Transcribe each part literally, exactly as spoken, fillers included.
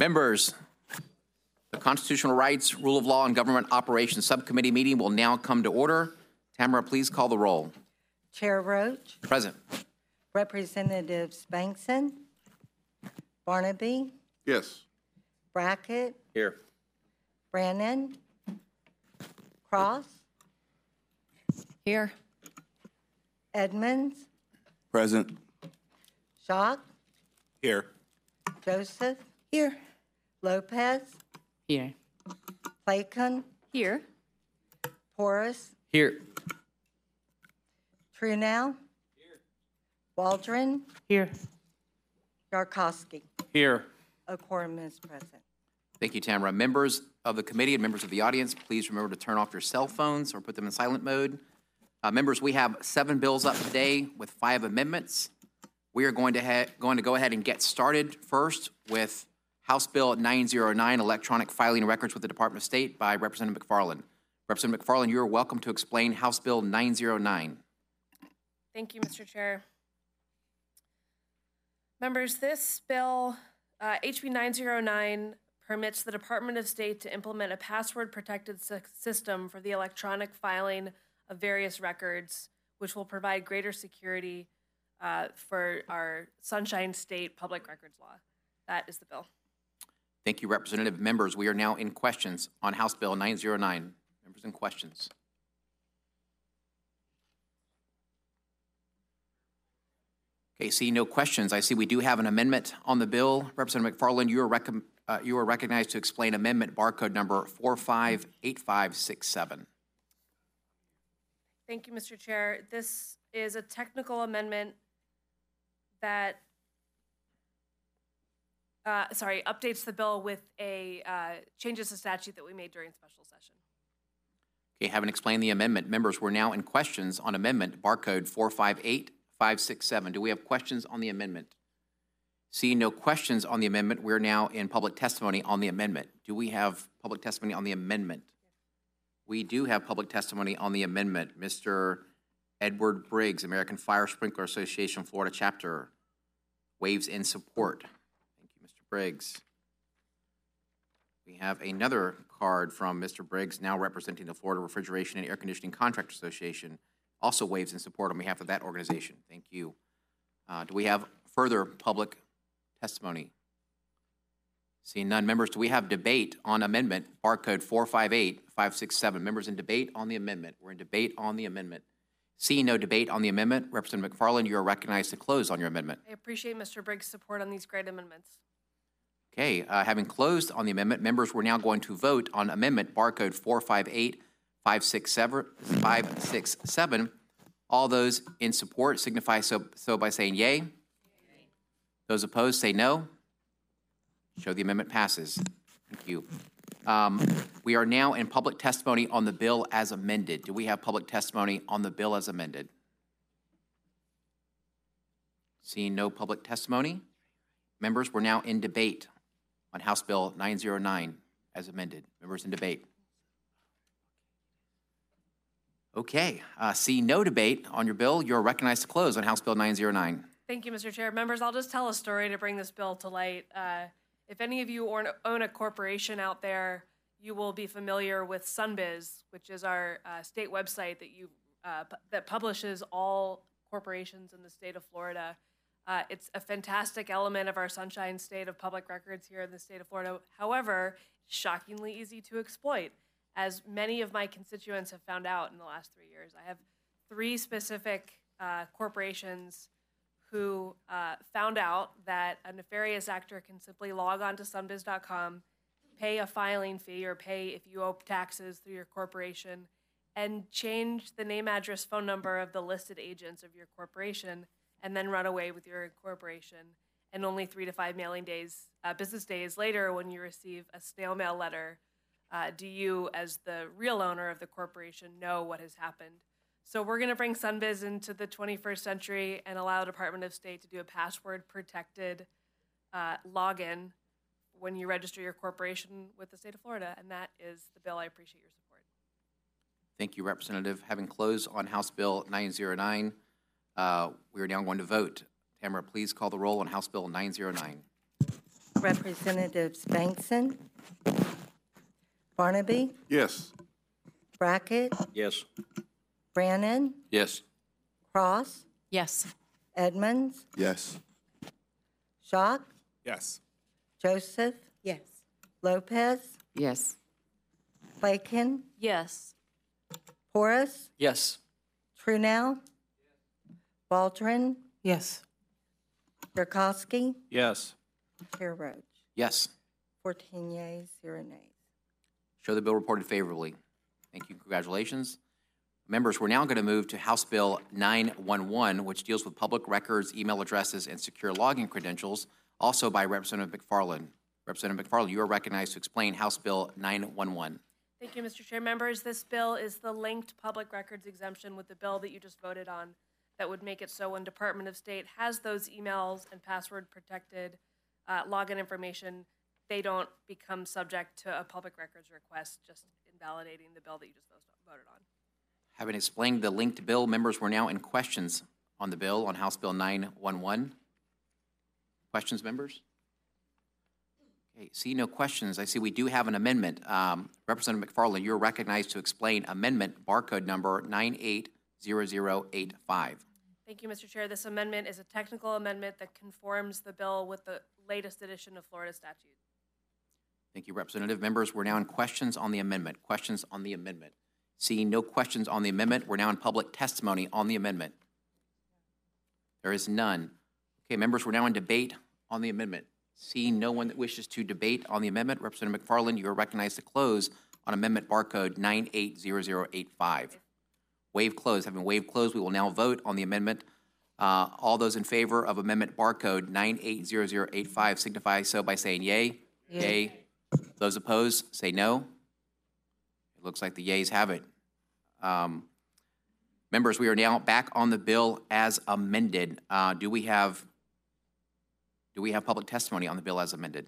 Members, the Constitutional Rights, Rule of Law, and Government Operations Subcommittee meeting will now come to order. Tamara, please call the roll. Chair Roach. Present. Representatives Bankson. Barnaby. Yes. Brackett. Here. Brannon. Cross. Here. Edmonds. Present. Schock. Here. Joseph. Here. Lopez. Here. Claycon. Here. Porras. Here. Trunow. Here. Waldron. Here. Yarkowski. Here. A quorum is present. Thank you, Tamara. Members of the committee and members of the audience, please remember to turn off your cell phones or put them in silent mode. Uh, members, we have seven bills up today with five amendments. We are going to, going to go ahead and get started first with House Bill nine oh nine, Electronic Filing Records with the Department of State by Representative McFarland. Representative McFarland, you are welcome to explain House Bill nine oh nine. Thank you, Mister Chair. Members, this bill, uh, H B nine oh nine, permits the Department of State to implement a password-protected system for the electronic filing of various records, which will provide greater security uh, for our Sunshine State public records law. That is the bill. Thank you, Representative. Members, we are now in questions on House Bill nine oh nine. Members in questions. Okay, see no questions. I see we do have an amendment on the bill. Representative McFarland, you are, rec uh, you are recognized to explain amendment barcode number four five eight five six seven. Thank you, Mister Chair. This is a technical amendment that, uh, sorry, updates the bill with a, uh, changes the statute that we made during special session. Okay, having explained the amendment, members, we're now in questions on amendment barcode four five eight five six seven. Do we have questions on the amendment? Seeing no questions on the amendment, we're now in public testimony on the amendment. Do we have public testimony on the amendment? We do have public testimony on the amendment. Mister Edward Briggs, American Fire Sprinkler Association, Florida chapter, waves in support. Thank you, Mister Briggs. We have another card from Mister Briggs, now representing the Florida Refrigeration and Air Conditioning Contractor Association, also waves in support on behalf of that organization. Thank you. Uh, do we have further public testimony? Seeing none. Members, do we have debate on amendment barcode four five eight five six seven? Members in debate on the amendment. We're in debate on the amendment. Seeing no debate on the amendment, Representative McFarland, you are recognized to close on your amendment. I appreciate Mister Briggs' support on these great amendments. Okay, uh, having closed on the amendment, members, we're now going to vote on amendment barcode four five eight five six seven. All those in support signify so, so by saying yay. Yay. Those opposed say no. Show the amendment passes. Thank you. Um, we are now in public testimony on the bill as amended. Do we have public testimony on the bill as amended? Seeing no public testimony, members, we're now in debate on House Bill nine oh nine as amended. Members in debate. Okay, uh, see no debate on your bill, you're recognized to close on House Bill nine oh nine. Thank you, Mister Chair. Members, I'll just tell a story to bring this bill to light. Uh, if any of you own a corporation out there, you will be familiar with Sunbiz, which is our uh, state website that you uh, that publishes all corporations in the state of Florida. Uh, it's a fantastic element of our Sunshine State of public records here in the state of Florida. However, shockingly easy to exploit, as many of my constituents have found out in the last three years. I have three specific uh, corporations who uh, found out that a nefarious actor can simply log on to sunbiz dot com, pay a filing fee or pay if you owe taxes through your corporation, and change the name, address, phone number of the listed agents of your corporation, and then run away with your corporation. And only three to five mailing days, uh, business days later, when you receive a snail mail letter, uh, do you, as the real owner of the corporation, know what has happened? So we're going to bring Sunbiz into the twenty-first century and allow the Department of State to do a password-protected uh, login when you register your corporation with the state of Florida, and that is the bill. I appreciate your support. Thank you, Representative. Having closed on House Bill nine oh nine, uh, we are now going to vote. Tamara, please call the roll on House Bill nine oh nine. Representatives Bankson, Barnaby, Yes. Brackett, Yes. Brannon, Yes. Cross, Yes. Edmonds, Yes. Schock, Yes. Joseph, Yes. Lopez, Yes. Lakin, Yes. Porras, Yes. Trunow, Waldron, Yes. Yarkowski, Yes. Chair Roach. Yes. fourteen yeas, zero nays. Show the bill reported favorably. Thank you. Congratulations. Members, we're now going to move to House Bill nine one one, which deals with public records, email addresses, and secure login credentials, also by Representative McFarland. Representative McFarland, you are recognized to explain House Bill nine one one. Thank you, Mister Chair. Members, this bill is the linked public records exemption with the bill that you just voted on that would make it so when Department of State has those emails and password protected uh, login information, they don't become subject to a public records request, just invalidating the bill that you just voted on. Having explained the linked bill, members, we're now in questions on the bill on House Bill nine one one. Questions, members? Okay, see no questions. I see we do have an amendment. Um, Representative McFarland, you're recognized to explain amendment barcode number nine eight zero zero eight five. Thank you, Mister Chair. This amendment is a technical amendment that conforms the bill with the latest edition of Florida statute. Thank you, Representative. Members, we're now in questions on the amendment. Questions on the amendment. Seeing no questions on the amendment, we're now in public testimony on the amendment. There is none. Okay, members, we're now in debate on the amendment. Seeing no one that wishes to debate on the amendment, Representative McFarland, you are recognized to close on amendment barcode nine eight zero zero eight five. Waive close. Having waived close, we will now vote on the amendment. Uh, all those in favor of amendment barcode nine eight zero zero eight five signify so by saying yay. Yay. Yay. Those opposed, say no. It looks like the yays have it. Um, members, we are now back on the bill as amended. Uh, do we have do we have public testimony on the bill as amended?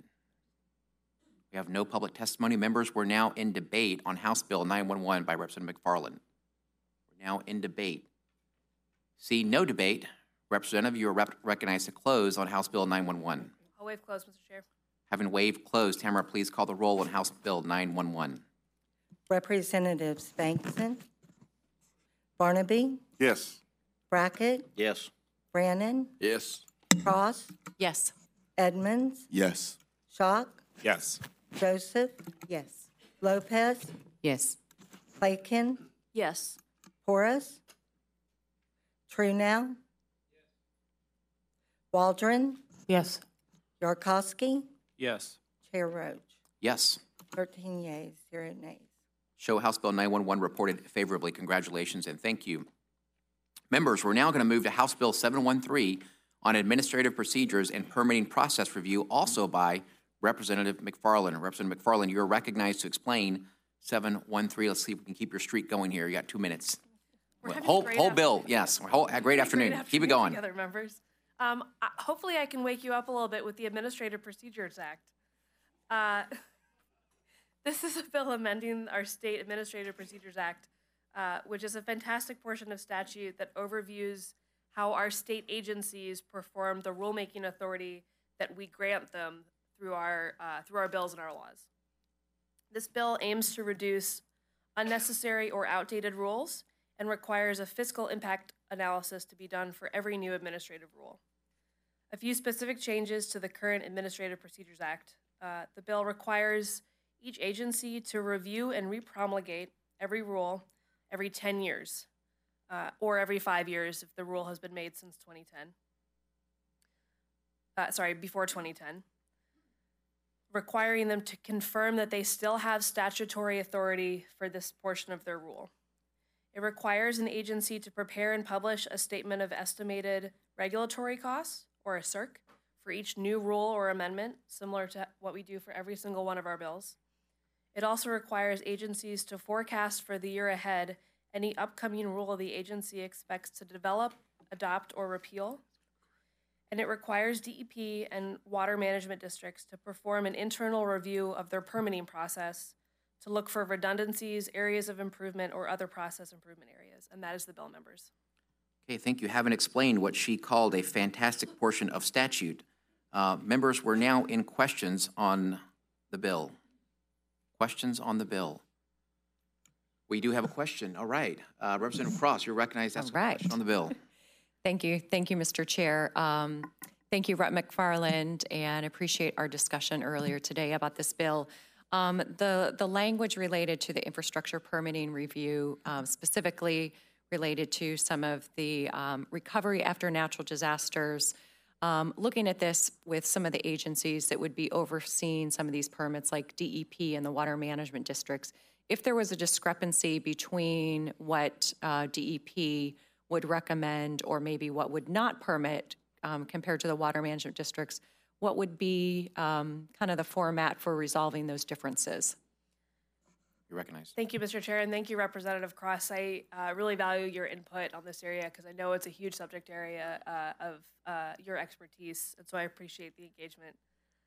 We have no public testimony. Members, we're now in debate on House Bill nine one one by Representative McFarland. We're now in debate. See no debate. Representative, you are rep recognized to close on House Bill nine one one. I'll waive close, Mister Chair. Having waived closed, Tamara, please call the roll on House Bill nine one one. Representatives Bankson, Barnaby, Yes. Brackett, Yes. Brannon, Yes. Cross, Yes. Edmonds, Yes. Schock, Yes. Joseph, Yes. Lopez, Yes. Lakin, Yes. Porras, Trunow, Waldron, Yes. Yarkowski, Yes. Chair Roach. Yes. thirteen yeas, zero nays. Show House Bill nine one one reported favorably. Congratulations and thank you. Members, we're now going to move to House Bill seven one three on administrative procedures and permitting process review, also by Representative McFarland. Representative McFarland, you're recognized to explain seven one three. Let's see if we can keep your streak going here. You got two minutes. We're having a Whole, great whole afternoon. bill, yes. Whole, a great afternoon. Great Keep it afternoon going. together, members. Um, I- hopefully I can wake you up a little bit with the Administrative Procedures Act. Uh, this is a bill amending our State Administrative Procedures Act, uh, which is a fantastic portion of statute that overviews how our state agencies perform the rulemaking authority that we grant them through our, uh, through our bills and our laws. This bill aims to reduce unnecessary or outdated rules and requires a fiscal impact analysis to be done for every new administrative rule. A few specific changes to the current Administrative Procedures Act. Uh, the bill requires each agency to review and repromulgate every rule every ten years, uh, or every five years if the rule has been made since twenty ten. Uh, sorry, before twenty ten. Requiring them to confirm that they still have statutory authority for this portion of their rule. It requires an agency to prepare and publish a statement of estimated regulatory costs, or a C E R C, for each new rule or amendment, similar to what we do for every single one of our bills. It also requires agencies to forecast for the year ahead any upcoming rule the agency expects to develop, adopt, or repeal. And it requires D E P and water management districts to perform an internal review of their permitting process to look for redundancies, areas of improvement, or other process improvement areas. And that is the bill, members. Okay, thank you. Having explained what she called a fantastic portion of statute, Uh, Members, we're now in questions on the bill. Questions on the bill. We do have a question. All right. Uh, Representative Cross, you're recognized to ask a All right. question on the bill. Thank you. Thank you, Mister Chair. Um, thank you, Representative McFarland, and appreciate our discussion earlier today about this bill. Um, the, the language related to the infrastructure permitting review, um, specifically related to some of the um, recovery after natural disasters, um, looking at this with some of the agencies that would be overseeing some of these permits like D E P and the water management districts, if there was a discrepancy between what uh, D E P would recommend or maybe what would not permit um, compared to the water management districts, what would be um, kind of the format for resolving those differences? You're recognized. Thank you, Mister Chair, and thank you, Representative Cross. I uh, really value your input on this area because I know it's a huge subject area uh, of uh, your expertise, and so I appreciate the engagement.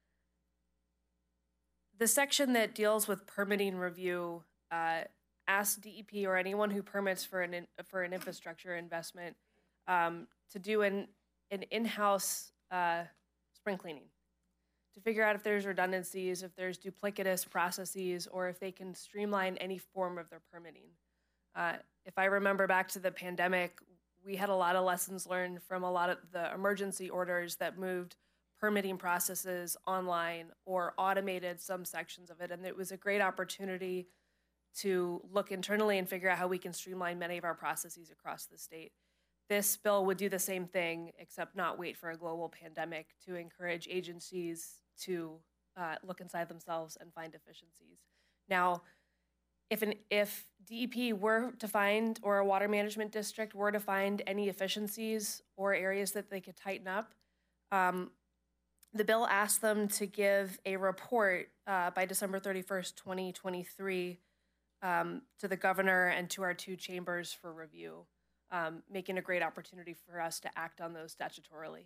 The section that deals with permitting review uh, asks D E P or anyone who permits for an in, for an infrastructure investment um, to do an an in-house uh, spring cleaning to figure out if there's redundancies, if there's duplicitous processes, or if they can streamline any form of their permitting. Uh, if I remember back to the pandemic, we had a lot of lessons learned from a lot of the emergency orders that moved permitting processes online or automated some sections of it. And it was a great opportunity to look internally and figure out how we can streamline many of our processes across the state. This bill would do the same thing, except not wait for a global pandemic to encourage agencies to uh, look inside themselves and find efficiencies. Now, if an if D E P were to find, or a water management district were to find any efficiencies or areas that they could tighten up, um, the bill asks them to give a report uh, by December thirty-first, twenty twenty-three, um, to the governor and to our two chambers for review, um, making a great opportunity for us to act on those statutorily.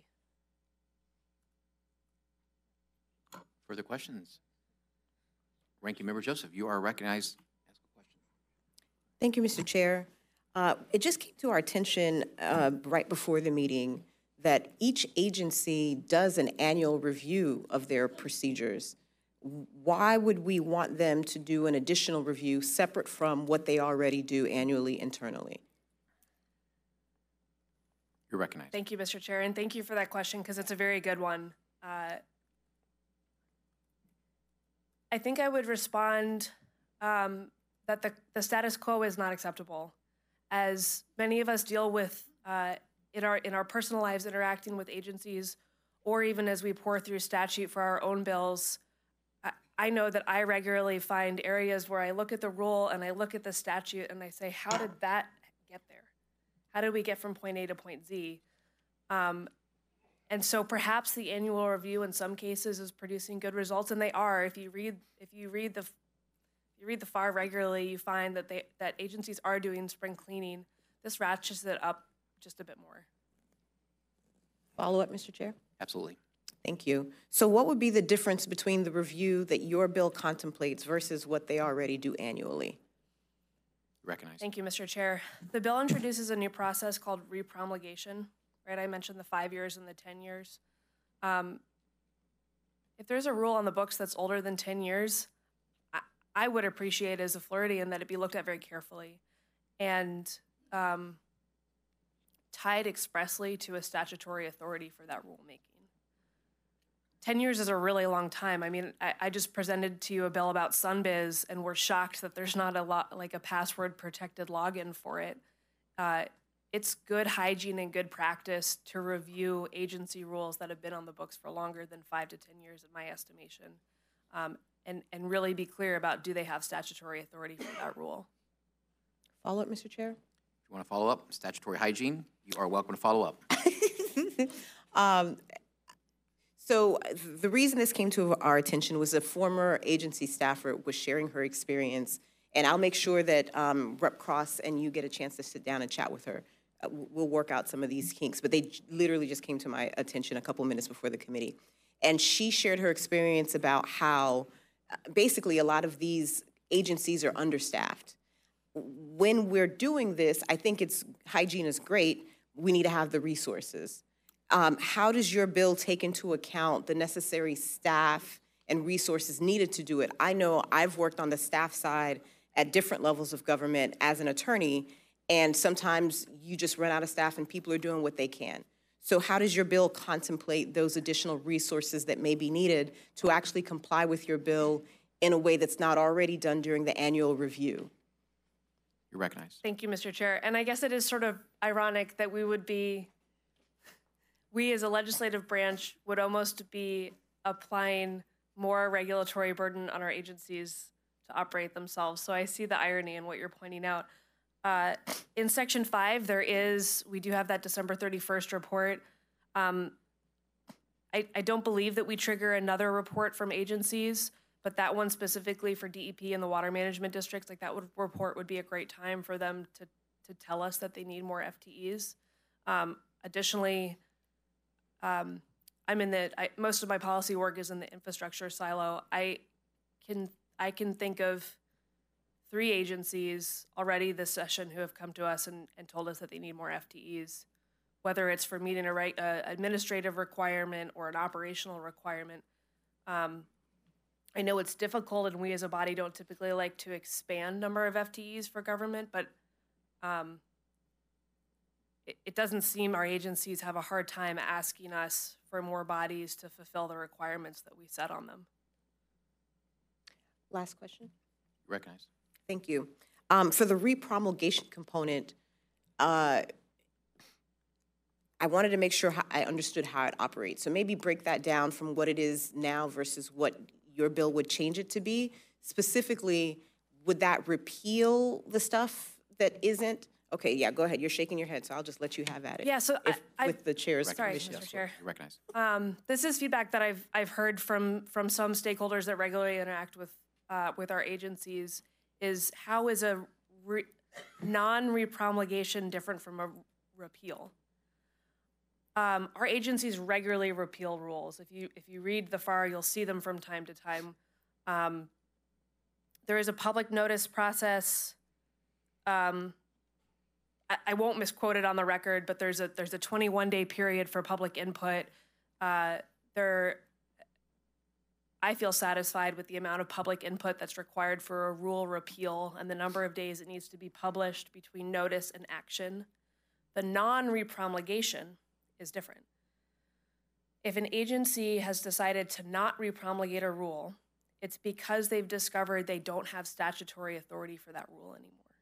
Further questions? Ranking Member Joseph, you are recognized. Ask a question. Thank you, Mister Chair. Uh, it just came to our attention uh, right before the meeting that each agency does an annual review of their procedures. Why would we want them to do an additional review separate from what they already do annually internally? You're recognized. Thank you, Mister Chair, and thank you for that question because it's a very good one. Uh, I think I would respond um, that the, the status quo is not acceptable. As many of us deal with uh, in our in our personal lives interacting with agencies, or even as we pour through statute for our own bills, I, I know that I regularly find areas where I look at the rule and I look at the statute and I say, how did that get there? How did we get from point A to point Z? Um, and so perhaps the annual review in some cases is producing good results, and they are. If you read if you read the if you read the F A R regularly, you find that they that agencies are doing spring cleaning. This ratchets it up just a bit more. Follow up, Mister Chair? Absolutely. Thank you. So what would be the difference between the review that your bill contemplates versus what they already do annually? Recognized. Thank you, Mister Chair. The bill introduces a new process called repromulgation, right? I mentioned the five years and the ten years. Um, if there's a rule on the books that's older than ten years, I, I would appreciate as a Floridian that it be looked at very carefully and um, tied expressly to a statutory authority for that rulemaking. ten years is a really long time. I mean, I, I just presented to you a bill about Sunbiz, and we're shocked that there's not a lot like a password-protected login for it. Uh, it's good hygiene and good practice to review agency rules that have been on the books for longer than five to ten years, in my estimation, um, and and really be clear about, do they have statutory authority for that rule? Follow up, Mister Chair? If you want to follow up, statutory hygiene, you are welcome to follow up. um, So the reason this came to our attention was a former agency staffer was sharing her experience, and I'll make sure that um, Rep Cross and you get a chance to sit down and chat with her. Uh, we'll work out some of these kinks, but they literally just came to my attention a couple minutes before the committee. And she shared her experience about how uh, basically a lot of these agencies are understaffed. When we're doing this, I think it's hygiene is great. We need to have the resources. Um, how does your bill take into account the necessary staff and resources needed to do it? I know I've worked on the staff side at different levels of government as an attorney, and sometimes you just run out of staff and people are doing what they can. So how does your bill contemplate those additional resources that may be needed to actually comply with your bill in a way that's not already done during the annual review? You're recognized. Thank you, Mister Chair. And I guess it is sort of ironic that we would be, we as a legislative branch would almost be applying more regulatory burden on our agencies to operate themselves. So I see the irony in what you're pointing out. Uh, in section five, there is, we do have that December thirty-first report. Um, I, I don't believe that we trigger another report from agencies, but that one specifically for D E P and the water management districts, like that would, report would be a great time for them to, to tell us that they need more F T Es. Um, additionally, um, I'm in the, I, most of my policy work is in the infrastructure silo. I can, I can think of three agencies already this session who have come to us and, and told us that they need more F T Es, whether it's for meeting a right, uh, administrative requirement or an operational requirement. Um, I know it's difficult, and we as a body don't typically like to expand number of F T Es for government, but um, it, it doesn't seem our agencies have a hard time asking us for more bodies to fulfill the requirements that we set on them. Last question. You're recognized. Thank you. Um, for the repromulgation component, uh, I wanted to make sure how I understood how it operates. So maybe break that down from what it is now versus what your bill would change it to be. Specifically, would that repeal the stuff that isn't? Okay, yeah, go ahead. You're shaking your head, so I'll just let you have at it. Yeah, so if, I, I, with the chair's sorry, permission. Mister Chair. You're recognized. Um, this is feedback that I've I've heard from from some stakeholders that regularly interact with uh, with our agencies. Is how is a re non-repromulgation different from a repeal? Um, our agencies regularly repeal rules. If you if you read the F A R, you'll see them from time to time. Um, there is a public notice process. Um, I, I won't misquote it on the record, but there's a there's a twenty-one day period for public input. Uh, there. I feel satisfied with the amount of public input that's required for a rule repeal and the number of days it needs to be published between notice and action. The non-repromulgation is different. If an agency has decided to not repromulgate a rule, it's because they've discovered they don't have statutory authority for that rule anymore.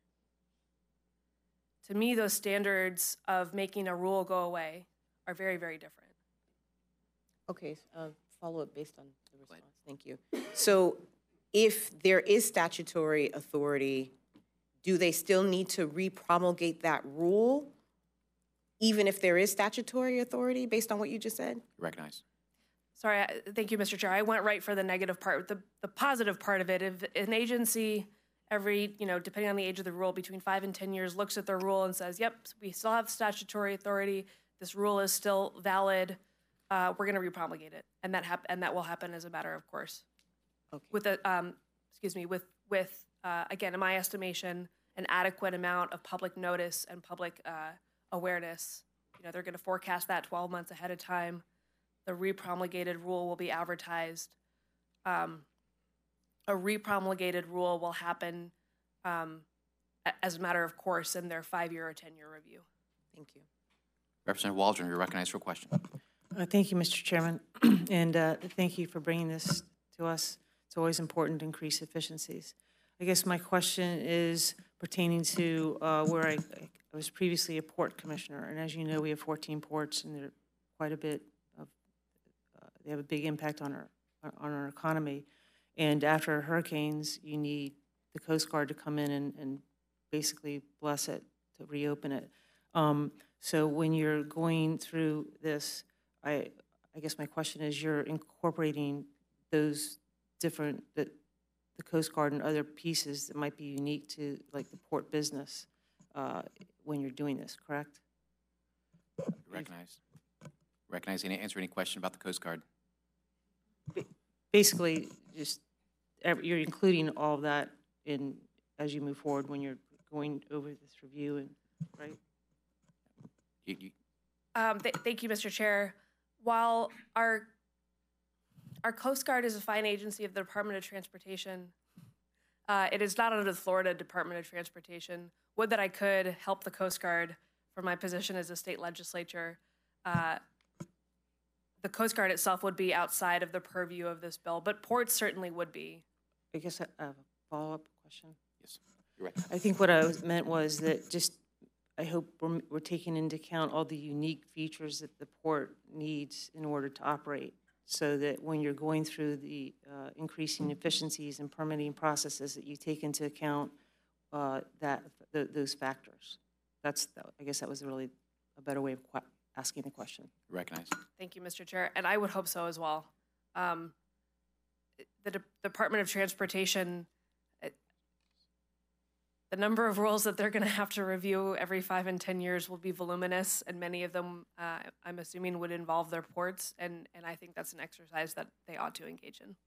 To me, those standards of making a rule go away are very, very different. Okay, uh, follow up based on the response. Thank you. So if there is statutory authority, do they still need to repromulgate that rule, even if there is statutory authority based on what you just said? You're recognized. Sorry, I- thank you, Mister Chair. I went right for the negative part. The, the positive part of it, if an agency every, you know, depending on the age of the rule, between five and ten years, looks at their rule and says, yep, we still have statutory authority, this rule is still valid, uh, we're gonna repromulgate it. And that hap and that will happen as a matter of course. Okay. With a, um, excuse me, with, with uh, again, in my estimation, an adequate amount of public notice and public uh, awareness. You know, they're gonna forecast that twelve months ahead of time. The repromulgated rule will be advertised. Um, a repromulgated rule will happen um, a- as a matter of course in their five-year or ten-year review. Thank you. Representative Waldron, you're recognized for a question. Uh, Thank you, Mister Chairman, and uh, thank you for bringing this to us. It's always important to increase efficiencies. I guess my question is pertaining to uh, where I, I was previously a port commissioner, and as you know, we have fourteen ports, and they're quite a bit of, uh, they have a big impact on our, on our economy. And after hurricanes, you need the Coast Guard to come in and, and basically bless it, to reopen it. Um, so when you're going through this, I, I guess my question is, you're incorporating those different, the, the Coast Guard and other pieces that might be unique to like the port business uh, when you're doing this, correct? You're recognized. Recognize any, answer any question about the Coast Guard. Basically, just, every- you're including all of that in, as you move forward when you're going over this review and, right? You, you, Um, th- thank you, Mister Chair. While our our Coast Guard is a fine agency of the Department of Transportation, uh, it is not under the Florida Department of Transportation. Would that I could help the Coast Guard from my position as a state legislature. Uh, the Coast Guard itself would be outside of the purview of this bill, but ports certainly would be. I guess I I have a follow-up question. Yes, you're right. I think what I was- meant was that just, I hope we're, we're taking into account all the unique features that the port needs in order to operate, so that when you're going through the uh, increasing efficiencies and permitting processes, that you take into account uh, that, th those factors. That's, I guess that was really a better way of qu asking the question. Recognize. Thank you, Mister Chair, and I would hope so as well. Um, the De- Department of Transportation, it, the number of rules that they're going to have to review every five and ten years will be voluminous, and many of them, uh, I'm assuming, would involve their ports, and, and I think that's an exercise that they ought to engage in.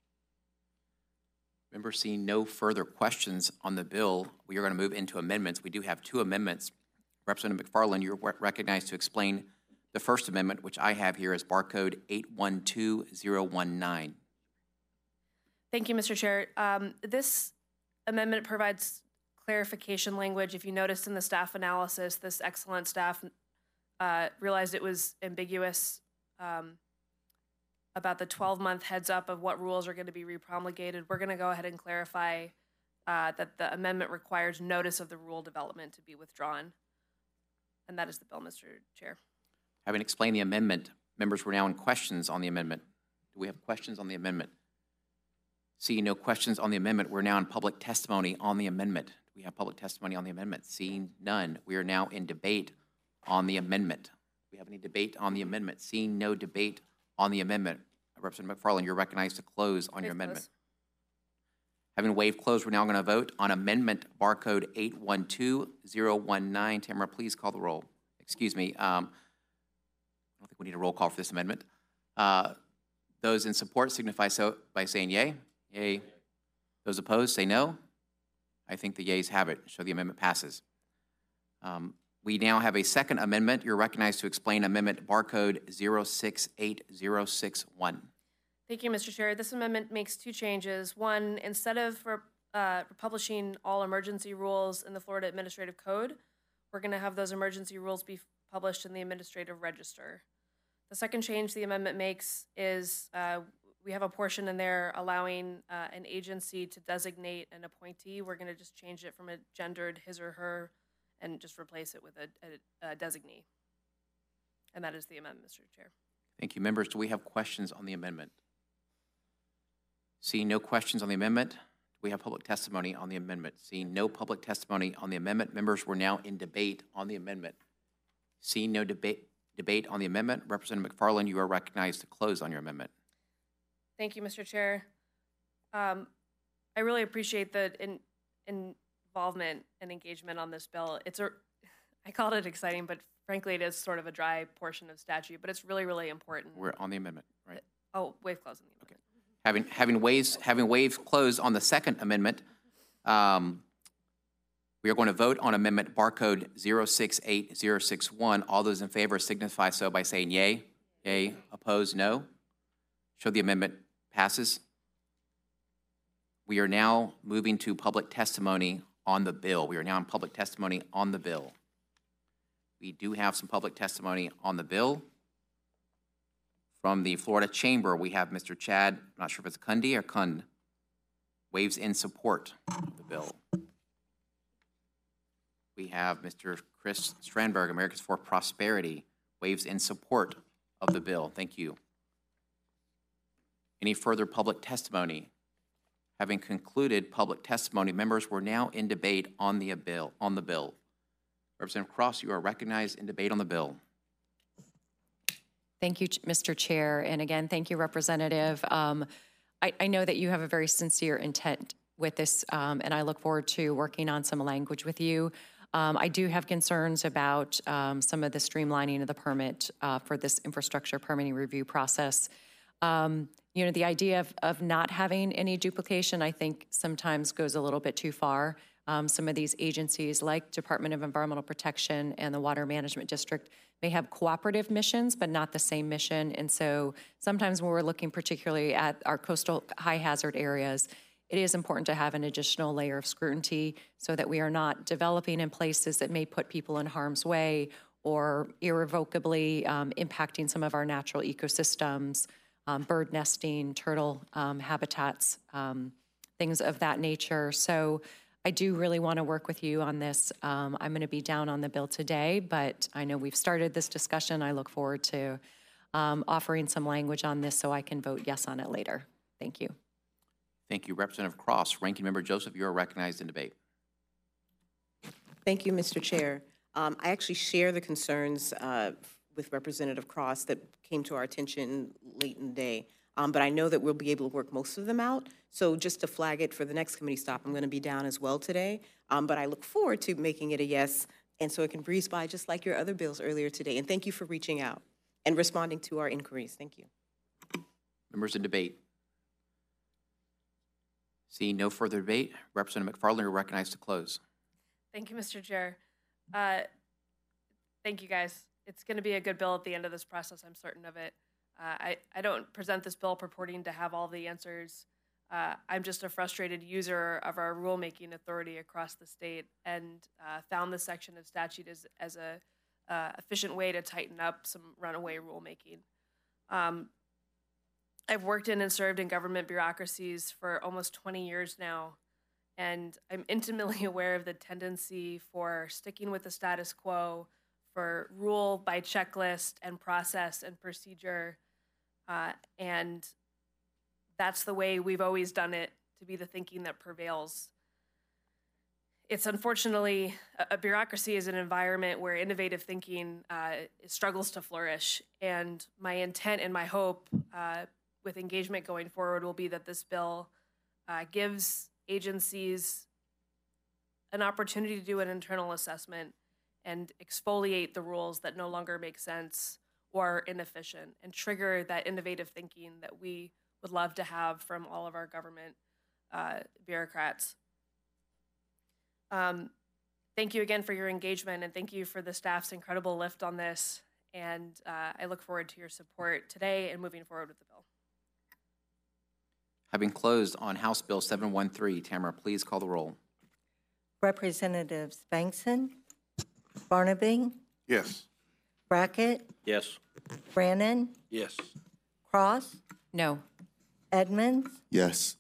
Members, seeing no further questions on the bill, we are going to move into amendments. We do have two amendments. Representative McFarland, you're recognized to explain the First Amendment, which I have here as barcode eight one two zero one nine. Thank you, Mister Chair. Um, this amendment provides clarification language. If you noticed in the staff analysis, this excellent staff uh, realized it was ambiguous um, about the twelve-month heads up of what rules are going to be repromulgated. We're going to go ahead and clarify uh, that the amendment requires notice of the rule development to be withdrawn. And that is the bill, Mister Chair. Having explained the amendment, members were now in questions on the amendment. Do we have questions on the amendment? Seeing no questions on the amendment, we're now in public testimony on the amendment. Do we have public testimony on the amendment? Seeing none, we are now in debate on the amendment. Do we have any debate on the amendment? Seeing no debate on the amendment, Representative McFarland, you're recognized to close on your Waive amendment. close. Having waived close, we're now going to vote on amendment barcode eight one two zero one nine. Tamara, please call the roll. Excuse me. Um, I don't think we need a roll call for this amendment. Uh, those in support signify so by saying yay. Yay. Those opposed say no. I think the yays have it, so the amendment passes. Um, we now have a second amendment. You're recognized to explain amendment barcode zero six eight zero six one. Thank you, Mister Chair. This amendment makes two changes. One, instead of uh, publishing all emergency rules in the Florida Administrative Code, we're going to have those emergency rules be published in the Administrative Register. The second change the amendment makes is uh, we have a portion in there allowing uh, an agency to designate an appointee. We're going to just change it from a gendered his or her and just replace it with a, a, a designee. And that is the amendment, Mister Chair. Thank you. Members, do we have questions on the amendment? Seeing no questions on the amendment, do we have public testimony on the amendment? Seeing no public testimony on the amendment, members, we're now in debate on the amendment. Seeing no debate debate on the amendment, Representative McFarland, you are recognized to close on your amendment. Thank you, Mister Chair. Um, I really appreciate the in, involvement and engagement on this bill. It's a, I called it exciting, but frankly, it is sort of a dry portion of statute, but it's really, really important. We're on the amendment, right? Oh, waive close on the amendment. Okay. Having, having waived, having waived close on the second amendment, um, we are going to vote on amendment barcode zero six eight zero six one. All those in favor signify so by saying yay. Yay. Opposed, no. Show the amendment passes. We are now moving to public testimony on the bill. We are now in public testimony on the bill. We do have some public testimony on the bill. From the Florida Chamber, we have Mister Chad, I'm not sure if it's Kunde or Kund, waves in support of the bill. We have Mister Chris Strandberg, Americans for Prosperity, waves in support of the bill. Thank you. Any further public testimony? Having concluded public testimony, members, we're now in debate on the bill. On the bill. Representative Cross, you are recognized in debate on the bill. Thank you, Mister Chair. And again, thank you, Representative. Um, I, I know that you have a very sincere intent with this, um, and I look forward to working on some language with you. Um, I do have concerns about um, some of the streamlining of the permit uh, for this infrastructure permitting review process. Um, you know, the idea of, of not having any duplication, I think, sometimes goes a little bit too far. Um, some of these agencies, like Department of Environmental Protection and the Water Management District, may have cooperative missions, but not the same mission. And so sometimes when we're looking particularly at our coastal high hazard areas, it is important to have an additional layer of scrutiny so that we are not developing in places that may put people in harm's way or irrevocably um, impacting some of our natural ecosystems, um, bird nesting, turtle um, habitats, um, things of that nature. So I do really want to work with you on this. Um, I'm going to be down on the bill today, but I know we've started this discussion. I look forward to um, offering some language on this so I can vote yes on it later. Thank you. Thank you, Representative Cross. Ranking Member Joseph, you are recognized in debate. Thank you, Mister Chair. Um, I actually share the concerns uh, with Representative Cross that came to our attention late in the day, um, but I know that we'll be able to work most of them out. So just to flag it for the next committee stop, I'm going to be down as well today, um, but I look forward to making it a yes, and so it can breeze by just like your other bills earlier today. And thank you for reaching out and responding to our inquiries. Thank you. Members in debate. Seeing no further debate, Representative McFarland, you're recognized to close. Thank you, Mister Chair. Uh, thank you, guys. It's going to be a good bill at the end of this process. I'm certain of it. Uh, I, I don't present this bill purporting to have all the answers. Uh, I'm just a frustrated user of our rulemaking authority across the state and uh, found this section of statute as, as a uh, efficient way to tighten up some runaway rulemaking. Um, I've worked in and served in government bureaucracies for almost twenty years now, and I'm intimately aware of the tendency for sticking with the status quo, for rule by checklist and process and procedure, uh, and that's the way we've always done it, to be the thinking that prevails. It's unfortunately, a, a bureaucracy is an environment where innovative thinking uh, struggles to flourish, and my intent and my hope uh, with engagement going forward will be that this bill uh, gives agencies an opportunity to do an internal assessment and exfoliate the rules that no longer make sense or are inefficient and trigger that innovative thinking that we would love to have from all of our government uh, bureaucrats. Um, thank you again for your engagement, and thank you for the staff's incredible lift on this. And uh, I look forward to your support today and moving forward with the bill. Having closed on House Bill seven one three, Tamara, please call the roll. Representatives Bankson, Barnaby, Yes. Brackett, Yes. Brannan, Yes. Cross, No. Edmonds, Yes.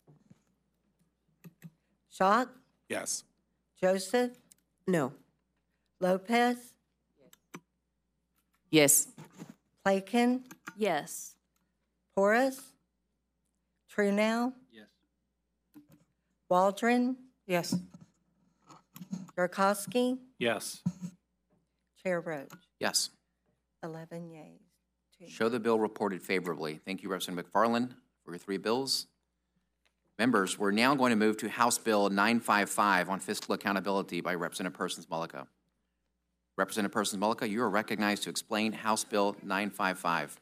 Schock, Yes. Joseph, No. Lopez, Yes. Plakin, Yes. Porras, Truenow, Yes. Waldron, Yes. Yarkowski, Yes. Chair Roach, Yes. eleven yeas. two Show the bill reported favorably. Thank you, Representative McFarland, for your three bills. Members, we're now going to move to House Bill nine five five on fiscal accountability by Representative Persons Mullica. Representative Persons Mullica, you are recognized to explain House Bill nine five five.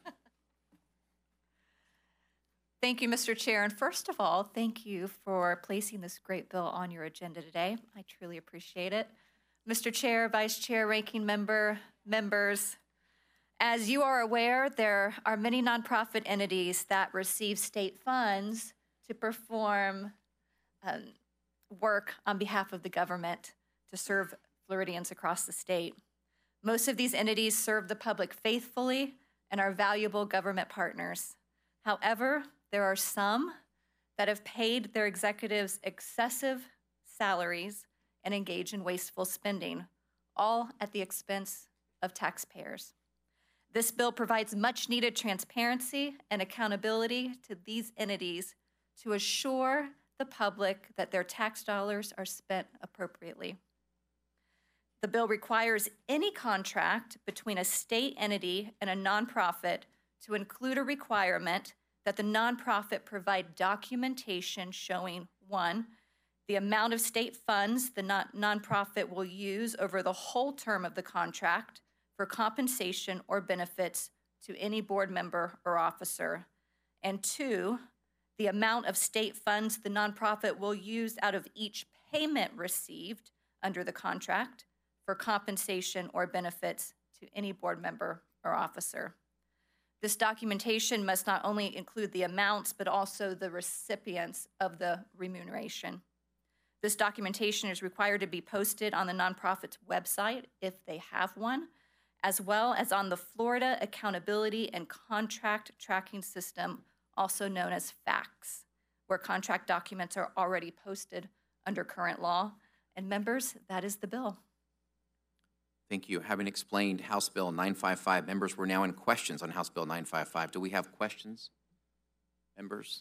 Thank you, Mister Chair. And first of all, thank you for placing this great bill on your agenda today. I truly appreciate it. Mister Chair, Vice Chair, Ranking Member, members, as you are aware, there are many nonprofit entities that receive state funds to perform um, work on behalf of the government to serve Floridians across the state. Most of these entities serve the public faithfully and are valuable government partners. However, there are some that have paid their executives excessive salaries and engage in wasteful spending, all at the expense of taxpayers. This bill provides much needed transparency and accountability to these entities to assure the public that their tax dollars are spent appropriately. The bill requires any contract between a state entity and a nonprofit to include a requirement that the nonprofit provide documentation showing, one, the amount of state funds the non- nonprofit will use over the whole term of the contract for compensation or benefits to any board member or officer, and two, the amount of state funds the nonprofit will use out of each payment received under the contract for compensation or benefits to any board member or officer. This documentation must not only include the amounts, but also the recipients of the remuneration. This documentation is required to be posted on the nonprofit's website, if they have one, as well as on the Florida Accountability and Contract Tracking System, also known as FACTS, where contract documents are already posted under current law. And members, that is the bill. Thank you. Having explained House Bill nine fifty-five, members, we're now in questions on House Bill nine fifty-five. Do we have questions, members?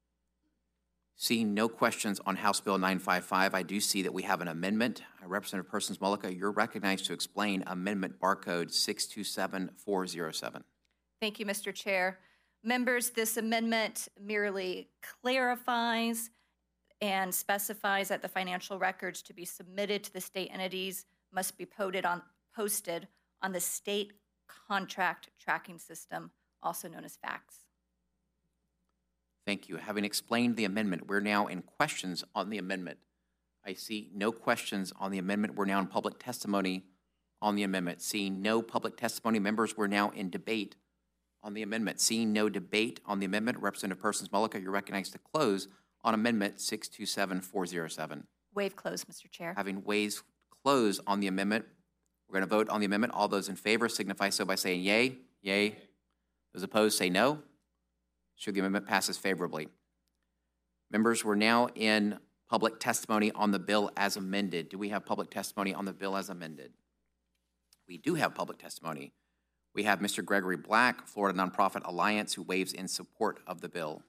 Seeing no questions on House Bill nine fifty-five, I do see that we have an amendment. Uh, Representative Persons Mullica, you're recognized to explain Amendment Barcode six two seven four zero seven. Thank you, Mister Chair. Members, this amendment merely clarifies and specifies that the financial records to be submitted to the state entities must be posted on, posted on the state contract tracking system, also known as FACTS. Thank you. Having explained the amendment, we're now in questions on the amendment. I see no questions on the amendment. We're now in public testimony on the amendment. Seeing no public testimony, members, we're now in debate on the amendment. Seeing no debate on the amendment, Representative Persons Mullica, you're recognized to close on Amendment six two seven four zero seven. Waive close, Mister Chair. Having waived close on the amendment, we're going to vote on the amendment. All those in favor signify so by saying yay. Yay. Those opposed say no. Sure, the amendment passes favorably. Members, we're now in public testimony on the bill as amended. Do we have public testimony on the bill as amended? We do have public testimony. We have Mister Gregory Black, Florida Nonprofit Alliance, who waives in support of the bill.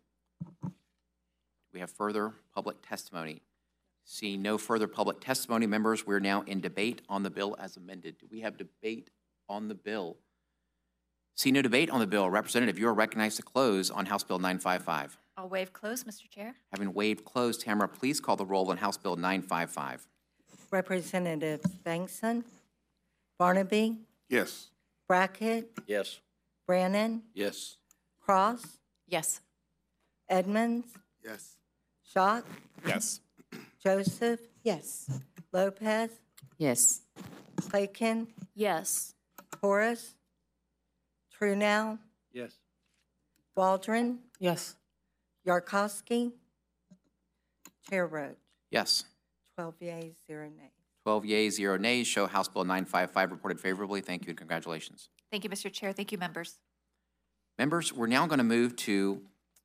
We have further public testimony. Seeing no further public testimony, members, we're now in debate on the bill as amended. Do we have debate on the bill? Seeing no debate on the bill, Representative, you are recognized to close on House Bill nine fifty-five. I'll waive close, Mister Chair. Having waived close, Tamara, please call the roll on House Bill nine fifty-five. Representatives Bankson, Barnaby, Yes. Brackett, Yes. Brannon, Yes. Cross, Yes. Edmonds, Yes. Schock, Yes. Joseph, Yes. Lopez, Yes. Lakin, Yes. Horace, Trunow, Yes. Waldron, Yes. Yarkowski, Chair Roach. Yes. twelve yeas, zero nays. twelve yeas, zero nays. Show House Bill nine fifty-five reported favorably. Thank you and congratulations. Thank you, Mister Chair. Thank you, members. Members, we're now going to move to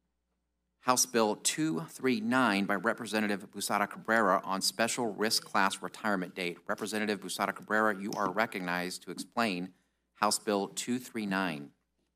House Bill two thirty-nine by Representative Busara Cabrera on special risk class retirement date. Representative Busara Cabrera, you are recognized to explain House Bill two thirty-nine.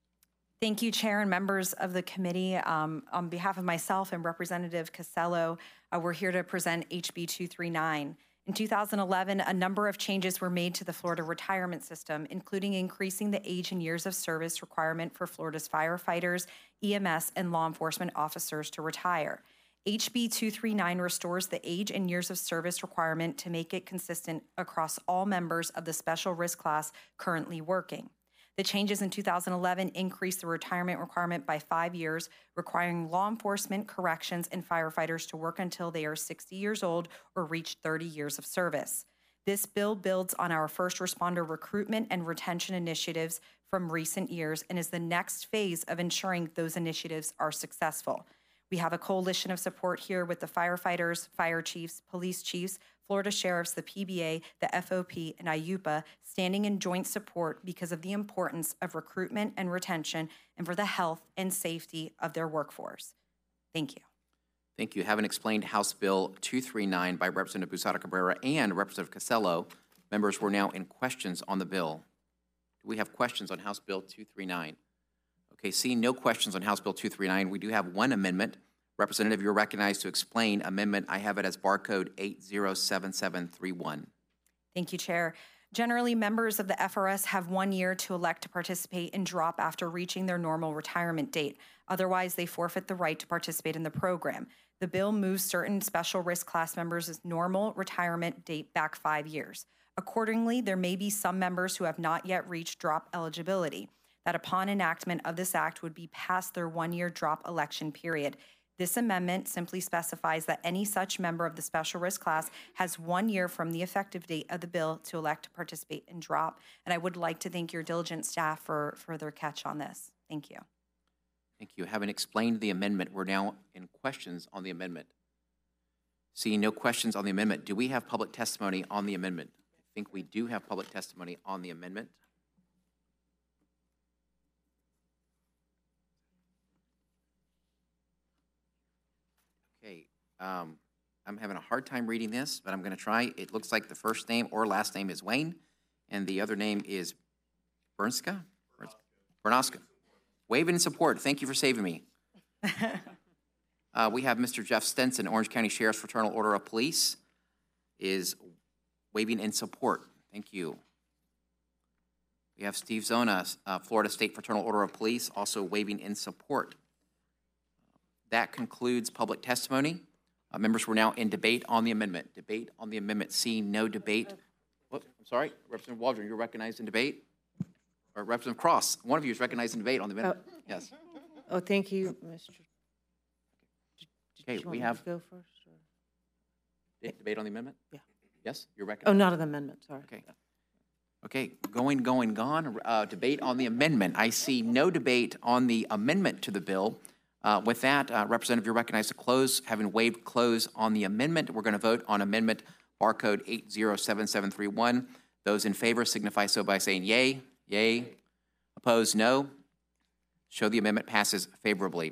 Thank you, Chair and members of the committee. Um, on behalf of myself and Representative Casello, uh, we're here to present H B two thirty-nine. In two thousand eleven, a number of changes were made to the Florida retirement system, including increasing the age and years of service requirement for Florida's firefighters, E M S, and law enforcement officers to retire. H B two thirty-nine restores the age and years of service requirement to make it consistent across all members of the special risk class currently working. The changes in two thousand eleven increased the retirement requirement by five years, requiring law enforcement, corrections, and firefighters to work until they are sixty years old or reach thirty years of service. This bill builds on our first responder recruitment and retention initiatives from recent years and is the next phase of ensuring those initiatives are successful. We have a coalition of support here with the firefighters, fire chiefs, police chiefs, Florida sheriffs, the P B A, the F O P, and I U P A standing in joint support because of the importance of recruitment and retention and for the health and safety of their workforce. Thank you. Thank you. Having explained House Bill two thirty-nine by Representative Busara Cabrera and Representative Casello, members, we're now in questions on the bill. Do we have questions on House Bill two thirty-nine? Okay, seeing no questions on House Bill two thirty-nine, we do have one amendment. Representative, you're recognized to explain amendment. I have it as barcode eight zero seven seven three one. Thank you, Chair. Generally, members of the F R S have one year to elect to participate and drop after reaching their normal retirement date. Otherwise, they forfeit the right to participate in the program. The bill moves certain special risk class members' normal retirement date back five years. Accordingly, there may be some members who have not yet reached drop eligibility, that upon enactment of this act would be past their one-year drop election period. This amendment simply specifies that any such member of the special risk class has one year from the effective date of the bill to elect to participate in drop. And I would like to thank your diligent staff for further catch on this. Thank you. Thank you. Having explained the amendment, we're now in questions on the amendment. Seeing no questions on the amendment, do we have public testimony on the amendment? I think we do have public testimony on the amendment. Okay, um, I'm having a hard time reading this, but I'm going to try. It looks like the first name or last name is Wayne, and the other name is Bernska? Bernosca. Waving in support. Thank you for saving me. uh, we have Mister Jeff Stenson, Orange County Sheriff's Fraternal Order of Police, is waving in support. Thank you. We have Steve Zona, uh, Florida State Fraternal Order of Police, also waving in support. That concludes public testimony. Uh, members, we're now in debate on the amendment. Debate on the amendment. Seeing no debate. What? I'm sorry, Representative Waldron, you're recognized in debate? Or Representative Cross, one of you is recognized in debate on the amendment. Oh. Yes. Oh, thank you, Mister Did Okay, you want we me have to go first? Or? de- debate on the amendment? Yeah. Yes, you're Oh, recognized. not an amendment, sorry. Okay. Okay, going, going, gone. Uh, debate on the amendment. I see no debate on the amendment to the bill. Uh, with that, uh, Representative, you're recognized to close. Having waived close on the amendment, we're going to vote on amendment barcode eight zero seven seven three one. Those in favor signify so by saying yay. Yay. Opposed, no. Show the amendment passes favorably.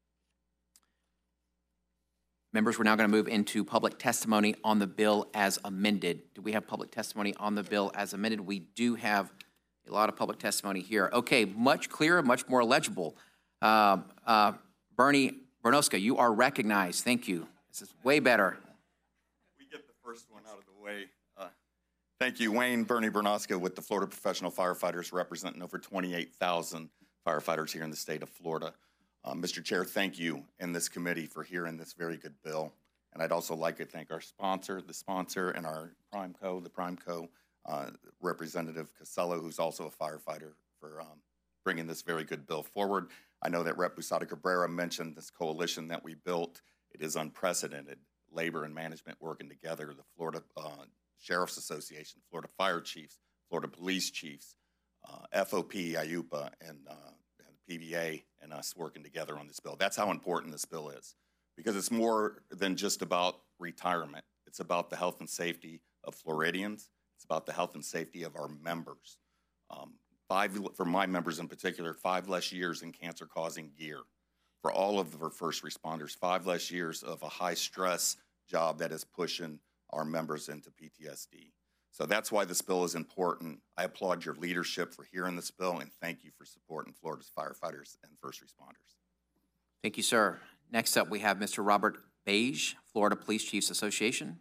Members, we're now going to move into public testimony on the bill as amended. Do we have public testimony on the bill as amended? We do have a lot of public testimony here. Okay, much clearer, much more legible. Uh, uh, Bernie Bernosca, you are recognized. Thank you. This is way better. We get the first one out of the way. Uh, thank you, Wayne Bernie Bernosca with the Florida Professional Firefighters, representing over twenty-eight thousand firefighters here in the state of Florida. Uh, Mister Chair, thank you and this committee for hearing this very good bill. And I'd also like to thank our sponsor, the sponsor, and our Prime Co, the Prime Co, uh, Representative Casello, who's also a firefighter, for um, bringing this very good bill forward. I know that Representative Posada Cabrera mentioned this coalition that we built. It is unprecedented. Labor and management working together, the Florida uh, Sheriff's Association, Florida Fire Chiefs, Florida Police Chiefs, uh, F O P, I U P A, and uh, P B A, and us working together on this bill. That's how important this bill is, because it's more than just about retirement. It's about the health and safety of Floridians. It's about the health and safety of our members. Um, five, for my members in particular, five less years in cancer-causing gear. For all of our first responders, five less years of a high-stress job that is pushing our members into P T S D. So that's why this bill is important. I applaud your leadership for hearing this bill, and thank you for supporting Florida's firefighters and first responders. Thank you, sir. Next up, we have Mister Robert Beige, Florida Police Chiefs Association.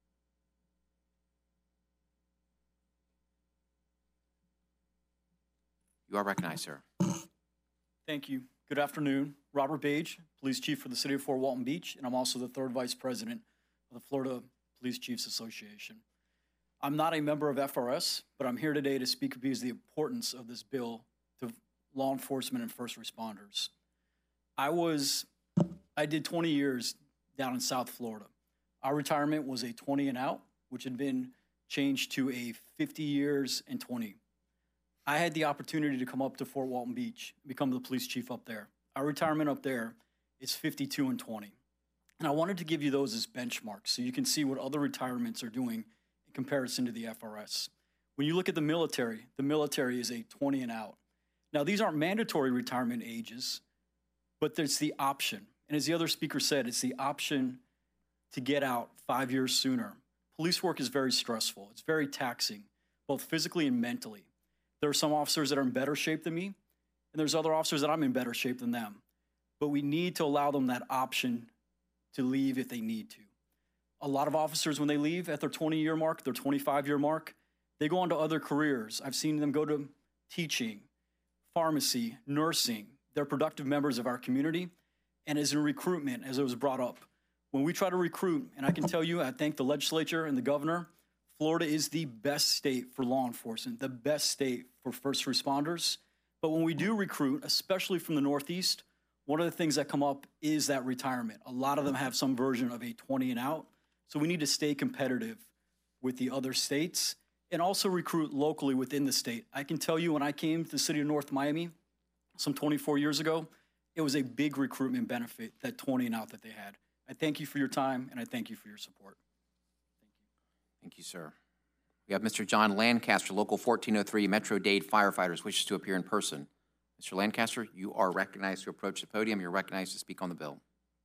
You are recognized, sir. Thank you. Good afternoon. Robert Beige, Police Chief for the City of Fort Walton Beach, and I'm also the third Vice President of the Florida Police Chiefs Association. I'm not a member of F R S, but I'm here today to speak because of the importance of this bill to law enforcement and first responders. I was, I did twenty years down in South Florida. Our retirement was a twenty and out, which had been changed to a fifty years and twenty. I had the opportunity to come up to Fort Walton Beach, become the police chief up there. Our retirement up there is fifty-two and twenty. And I wanted to give you those as benchmarks so you can see what other retirements are doing in comparison to the F R S. When you look at the military, the military is a twenty and out. Now, these aren't mandatory retirement ages, but it's the option. And as the other speaker said, it's the option to get out five years sooner. Police work is very stressful. It's very taxing, both physically and mentally. There are some officers that are in better shape than me, and there's other officers that I'm in better shape than them. But we need to allow them that option to leave if they need to. A lot of officers, when they leave at their twenty-year mark, their twenty-five-year mark, they go on to other careers. I've seen them go to teaching, pharmacy, nursing. They're productive members of our community. And as in recruitment, as it was brought up, when we try to recruit, and I can tell you, I thank the legislature and the governor, Florida is the best state for law enforcement, the best state for first responders. But when we do recruit, especially from the Northeast, one of the things that come up is that retirement. A lot of them have some version of a twenty and out. So we need to stay competitive with the other states and also recruit locally within the state. I can tell you when I came to the city of North Miami some twenty-four years ago, it was a big recruitment benefit, that twenty and out that they had. I thank you for your time, and I thank you for your support. Thank you, sir. We have Mister John Lancaster, Local fourteen oh three Metro-Dade Firefighters, wishes to appear in person. Mister Lancaster, you are recognized to approach the podium. You're recognized to speak on the bill.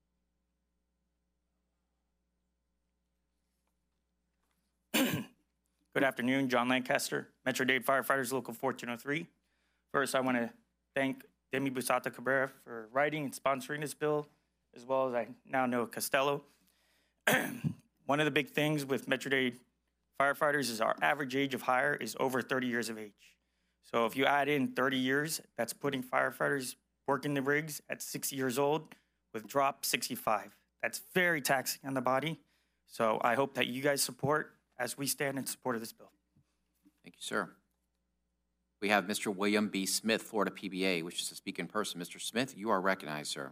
Good afternoon, John Lancaster, Metro-Dade Firefighters, Local fourteen oh three. First, I want to thank Demi Busata Cabrera for writing and sponsoring this bill, as well as I now know Costello. One of the big things with Metro-Dade firefighters is our average age of hire is over thirty years of age. So if you add in thirty years, that's putting firefighters working the rigs at sixty years old with drop sixty-five. That's very taxing on the body. So I hope that you guys support as we stand in support of this bill. Thank you, sir. We have Mister William B. Smith, Florida P B A, wishes to speak in person. Mister Smith, you are recognized, sir.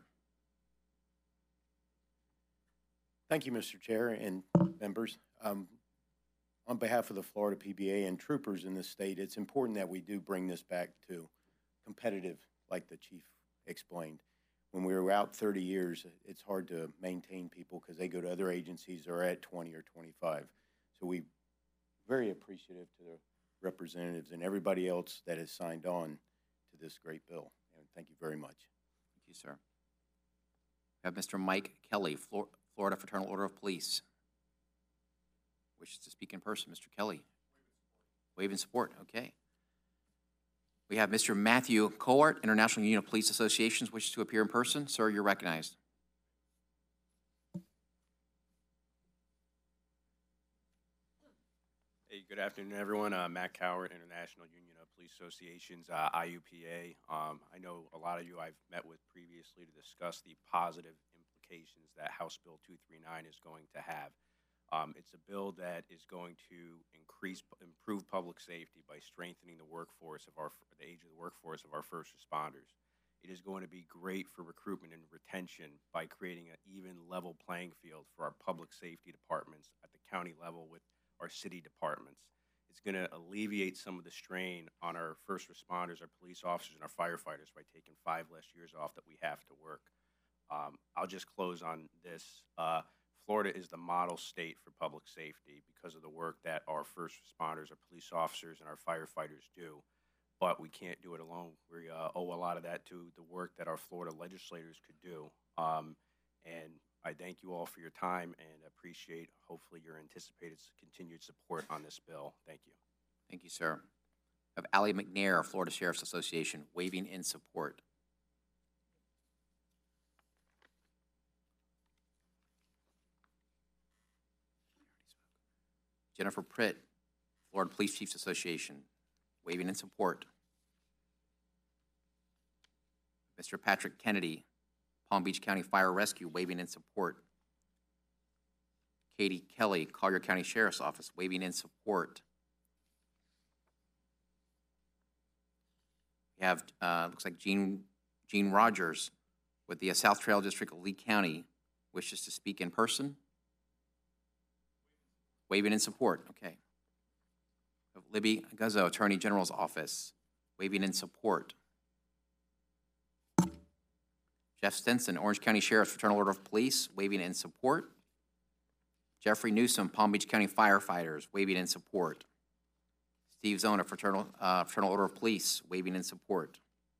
Thank you, Mister Chair and members. Um, on behalf of the Florida P B A and troopers in the state, it's important that we do bring this back to competitive, like the chief explained. When we were out thirty years, it's hard to maintain people because they go to other agencies or at twenty or twenty-five. So we very appreciative to the representatives and everybody else that has signed on to this great bill. And thank you very much. Thank you, sir. We have Mister Mike Kelly, Flor Florida Fraternal Order of Police, wishes to speak in person. Mister Kelly. Wave in support. Okay. We have Mister Matthew Coart, International Union of Police Associations, wishes to appear in person. Sir, you're recognized. Hey, good afternoon, everyone. Uh, Matt Cowart, International Union of Police Associations, uh, I U P A. Um, I know a lot of you I've met with previously to discuss the positive implications that House Bill two thirty-nine is going to have. Um, it's a bill that is going to increase, improve public safety by strengthening the workforce of our, the age of the workforce of our first responders. It is going to be great for recruitment and retention by creating an even level playing field for our public safety departments at the county level with our city departments. It's going to alleviate some of the strain on our first responders, our police officers, and our firefighters by taking five less years off that we have to work. Um, I'll just close on this. Uh, Florida is the model state for public safety because of the work that our first responders, our police officers, and our firefighters do. But we can't do it alone. We uh, owe a lot of that to the work that our Florida legislators could do. Um, and I thank you all for your time and appreciate, hopefully, your anticipated continued support on this bill. Thank you. Thank you, sir. We have Allie McNair, Florida Sheriff's Association, waving in support. Jennifer Pritt, Florida Police Chiefs Association, waving in support. Mister Patrick Kennedy, Palm Beach County Fire Rescue, waving in support. Katie Kelly, Collier County Sheriff's Office, waving in support. We have, uh, looks like Jean, Jean Rogers with the South Trail District of Lee County, wishes to speak in person. Waving in support, okay. Libby Guzzo, Attorney General's Office, waving in support. Jeff Stinson, Orange County Sheriff's Fraternal Order of Police, waving in support. Jeffrey Newsom, Palm Beach County Firefighters, waving in support. Steve Zona, Fraternal, uh, Fraternal Order of Police, waving in support.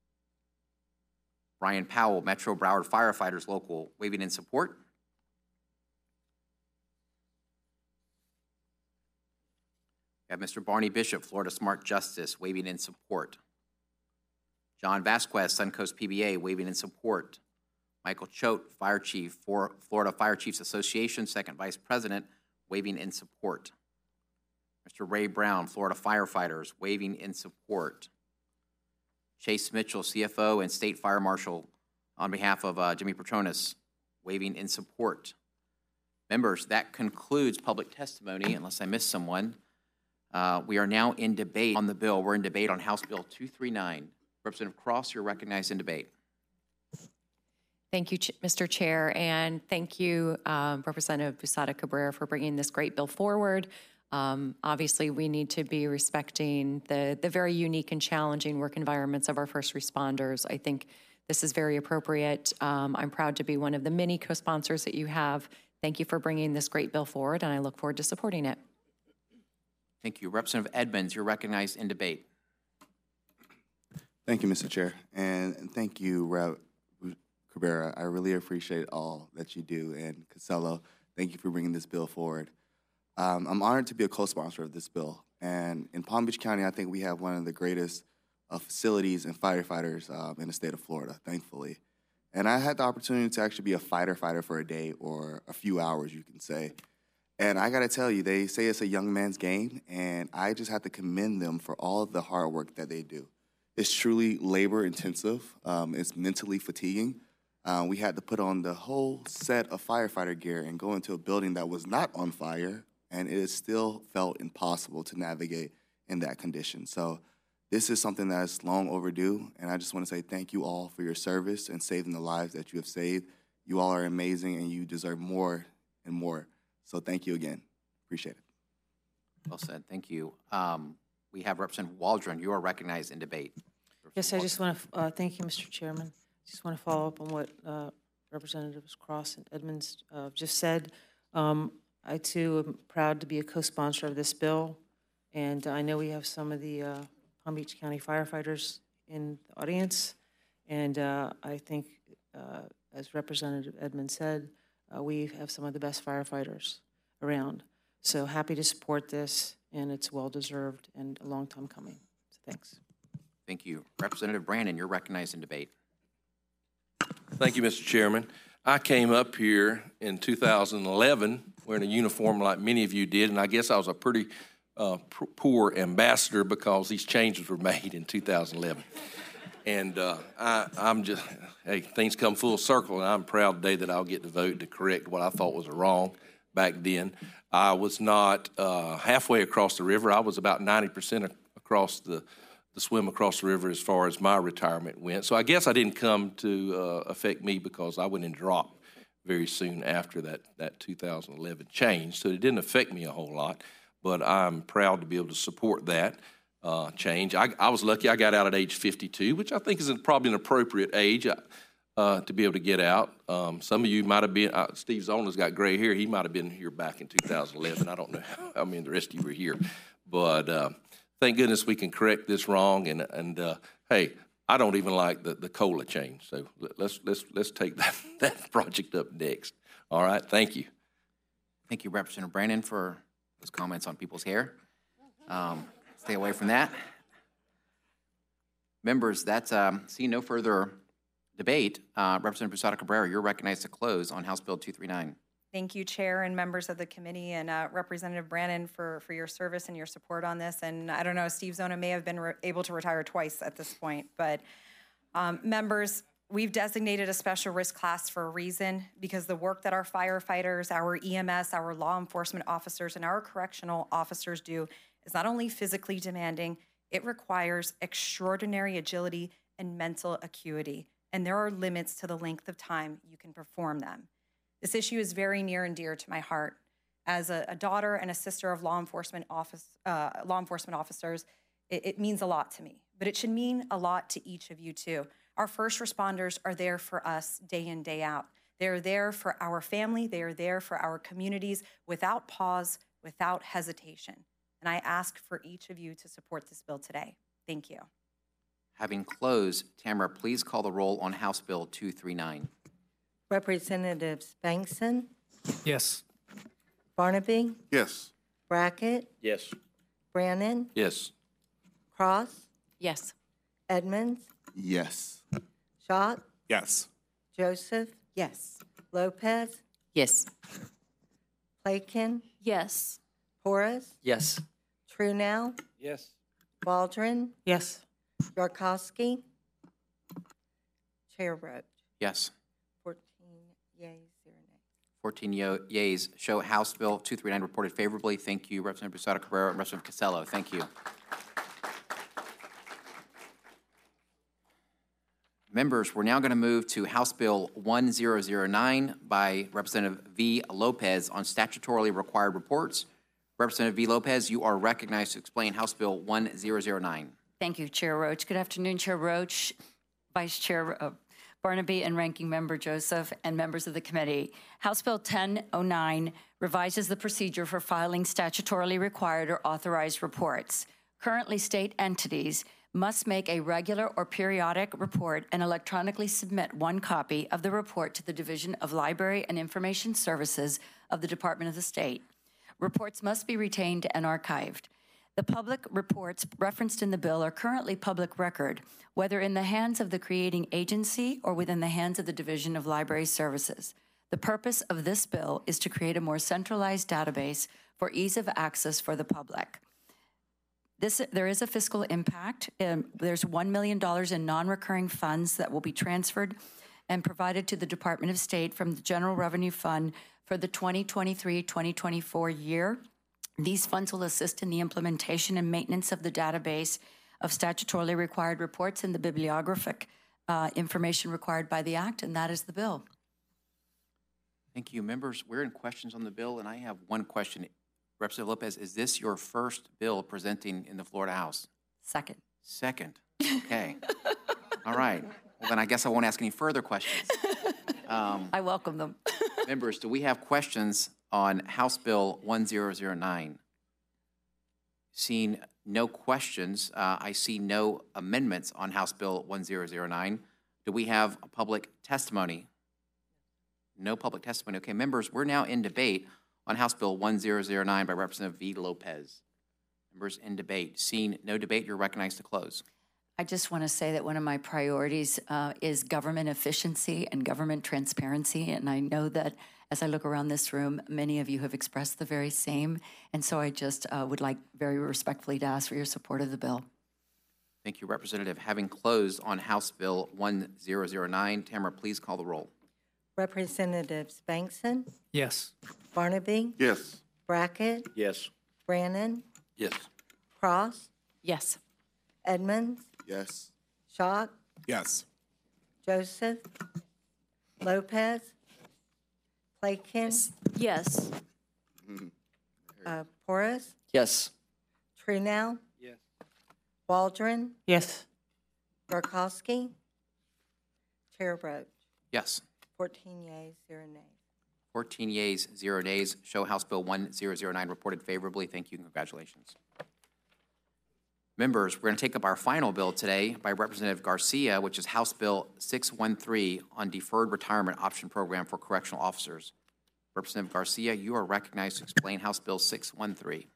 Brian Powell, Metro Broward Firefighters Local, waving in support. We have Mister Barney Bishop, Florida Smart Justice, waving in support. John Vasquez, Suncoast P B A, waving in support. Michael Choate, Fire Chief for Florida Fire Chiefs Association, Second Vice President, waving in support. Mister Ray Brown, Florida Firefighters, waving in support. Chase Mitchell, C F O and State Fire Marshal, on behalf of uh, Jimmy Petronas, waving in support. Members, that concludes public testimony, unless I missed someone. Uh, we are now in debate on the bill. We're in debate on House Bill two thirty-nine. Representative Cross, you're recognized in debate. Thank you, Ch- Mister Chair, and thank you, um, Representative Busata Cabrera, for bringing this great bill forward. Um, obviously, we need to be respecting the, the very unique and challenging work environments of our first responders. I think this is very appropriate. Um, I'm proud to be one of the many co-sponsors that you have. Thank you for bringing this great bill forward, and I look forward to supporting it. Thank you. Representative Edmonds, you're recognized in debate. Thank you, Mister Chair, and and thank you, Rev Cabrera. I really appreciate all that you do, and Casello, thank you for bringing this bill forward. Um, I'm honored to be a co-sponsor of this bill, and in Palm Beach County, I think we have one of the greatest uh, facilities and firefighters um, in the state of Florida, thankfully. And I had the opportunity to actually be a fighter fighter for a day or a few hours, you can say. And I gotta tell you, they say it's a young man's game, and I just have to commend them for all of the hard work that they do. It's truly labor intensive. Um, it's mentally fatiguing. Uh, we had to put on the whole set of firefighter gear and go into a building that was not on fire, and it still felt impossible to navigate in that condition. So this is something that's long overdue, and I just want to say thank you all for your service and saving the lives that you have saved. You all are amazing, and you deserve more and more. So thank you again. Appreciate it. Well said. Thank you. Um, we have Representative Waldron. You are recognized in debate. Yes, I just want to, uh, thank you, Mister Chairman. Just want to follow up on what uh, Representatives Cross and Edmonds uh, just said. Um, I, too, am proud to be a co-sponsor of this bill, and I know we have some of the uh, Palm Beach County firefighters in the audience, and uh, I think, uh, as Representative Edmonds said, uh, we have some of the best firefighters around. So happy to support this, and it's well-deserved and a long time coming. So thanks. Thank you. Representative Brandon, you're recognized in debate. Thank you, Mister Chairman. I came up here in two thousand eleven wearing a uniform like many of you did, and I guess I was a pretty uh, poor ambassador because these changes were made in two thousand eleven. And uh, I, I'm just, hey, things come full circle, and I'm proud today that I'll get to vote to correct what I thought was wrong back then. I was not uh, halfway across the river. I was about ninety percent across the the swim across the river as far as my retirement went. So I guess I didn't come to uh, affect me because I went and dropped very soon after that, that two thousand eleven change. So it didn't affect me a whole lot, but I'm proud to be able to support that uh, change. I, I was lucky I got out at age fifty-two, which I think is probably an appropriate age uh, to be able to get out. Um, some of you might have been, uh, Steve Zona's got gray hair. He might have been here back in two thousand eleven. I don't know how, I mean, the rest of you were here. But uh, thank goodness we can correct this wrong, and and uh, hey, I don't even like the, the COLA change, so let's let's let's take that that project up next. All right, thank you. Thank you, Representative Brandon, for those comments on people's hair. Um, stay away from that. Members, that's um, see no further debate. Uh, Representative Busata Cabrera, you're recognized to close on House Bill two thirty-nine. Thank you, Chair and members of the committee, and uh, Representative Brandon for, for your service and your support on this. And I don't know, Steve Zona may have been re- able to retire twice at this point, but um, members, we've designated a special risk class for a reason, because the work that our firefighters, our E M S, our law enforcement officers, and our correctional officers do is not only physically demanding, it requires extraordinary agility and mental acuity, and there are limits to the length of time you can perform them. This issue is very near and dear to my heart. As a, a daughter and a sister of law enforcement office, uh, law enforcement officers, it, it means a lot to me, but it should mean a lot to each of you too. Our first responders are there for us day in, day out. They're there for our family. They are there for our communities without pause, without hesitation. And I ask for each of you to support this bill today. Thank you. Having closed, Tamara, please call the roll on House Bill two thirty-nine. Representatives Bankson, Yes. Barnaby, Yes. Brackett, Yes. Brannon, Yes. Cross, Yes. Edmonds, Yes. Schott, Yes. Joseph, Yes. Lopez, Yes. Plakin, Yes. Porras, Yes. Truenow, Yes. Waldron, Yes. Yarkowski, Chair Roach. Yes. fourteen yeas, zero nays. fourteen yo- yeas show House Bill two thirty-nine reported favorably. Thank you, Representative Busata Cabrera and Representative Casello. Thank you. Members, we're now going to move to House Bill one thousand nine by Representative V. Lopez on statutorily required reports. Representative V. Lopez, you are recognized to explain House Bill one thousand nine. Thank you, Chair Roach. Good afternoon, Chair Roach, Vice Chair uh, Barnaby, and Ranking Member Joseph, and members of the committee. House Bill ten oh nine revises the procedure for filing statutorily required or authorized reports. Currently, state entities must make a regular or periodic report and electronically submit one copy of the report to the Division of Library and Information Services of the Department of the State. Reports must be retained and archived. The public reports referenced in the bill are currently public record, whether in the hands of the creating agency or within the hands of the Division of Library Services. The purpose of this bill is to create a more centralized database for ease of access for the public. This, there is a fiscal impact. Um, there's one million dollars in non-recurring funds that will be transferred and provided to the Department of State from the General Revenue Fund for the twenty twenty-three twenty twenty-four year. These funds will assist in the implementation and maintenance of the database of statutorily required reports and the bibliographic uh, information required by the Act, and that is the bill. Thank you. Members, we're in questions on the bill, and I have one question. Representative Lopez, is this your first bill presenting in the Florida House? Second. Second. Okay. All right. Well, then I guess I won't ask any further questions. Um, I welcome them. Members, do we have questions on House Bill one thousand nine? Seeing no questions, uh, I see no amendments on House Bill one thousand nine. Do we have a public testimony? No public testimony. Okay, members, we're now in debate on House Bill one thousand nine by Representative V. Lopez. Members in debate. Seeing no debate, you're recognized to close. I just want to say that one of my priorities uh, is government efficiency and government transparency, and I know that as I look around this room, many of you have expressed the very same, and so I just uh, would like very respectfully to ask for your support of the bill. Thank you, Representative. Having closed on House Bill one thousand nine, Tamara, please call the roll. Representatives Bankson, Yes. Barnaby, Yes. Brackett, Yes. Brannon, Yes. Cross, Yes. Edmonds, Yes. Schott, Yes. Joseph, Lopez, Plakin, Yes. uh, Porras, Yes. Trunow, Yes. Waldron, Yes. Garkowski, Chair Roach. Yes. fourteen yeas, zero nays. fourteen yeas, zero nays. Show House Bill one thousand nine reported favorably. Thank you and congratulations. Members, we're going to take up our final bill today by Representative Garcia, which is House Bill six one three on Deferred Retirement Option Program for Correctional Officers. Representative Garcia, you are recognized to explain House Bill six one three.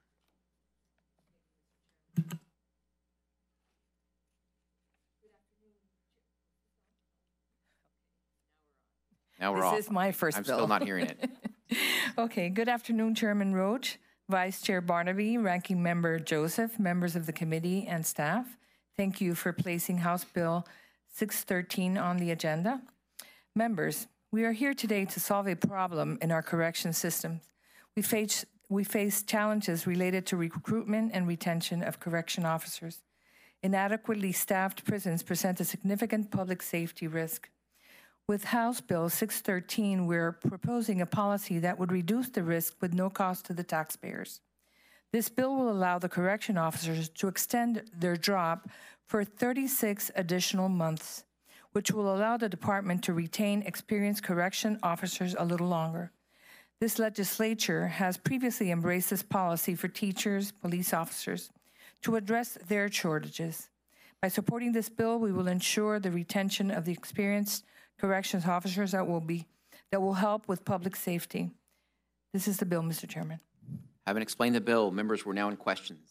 Now we're off. This is my first I'm bill. still not hearing it. Okay, good afternoon, Chairman Roach, Vice Chair Barnaby, Ranking Member Joseph, members of the committee and staff. Thank you for placing House Bill six thirteen on the agenda. Members, we are here today to solve a problem in our correction systems. We face, we face challenges related to recruitment and retention of correction officers. Inadequately staffed prisons present a significant public safety risk. With House Bill six thirteen, we're proposing a policy that would reduce the risk with no cost to the taxpayers. This bill will allow the correction officers to extend their job for thirty-six additional months, which will allow the department to retain experienced correction officers a little longer. This legislature has previously embraced this policy for teachers, police officers, to address their shortages. By supporting this bill, we will ensure the retention of the experienced corrections officers that will be that will help with public safety. This is the bill, Mister Chairman. Having explained the bill, members, we're now in questions.